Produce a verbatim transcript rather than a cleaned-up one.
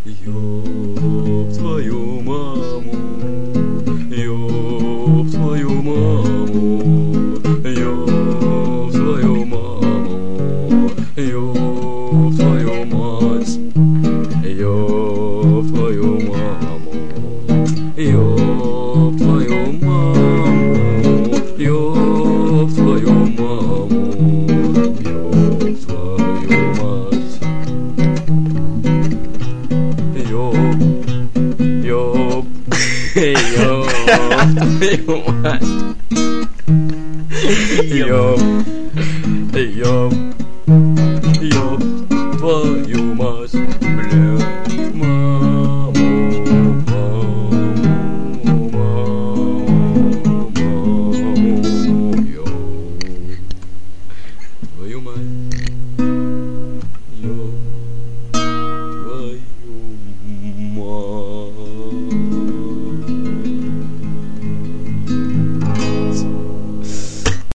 Ёб твою маму, ёб твою маму, ёб твою маму, ёб твою мать, ёб твою маму, ёб твою маму, ёб твою маму, ёб твою мать. Ёб, ёб, ёб твою мать. Ёб, ёб, ёб твою мать.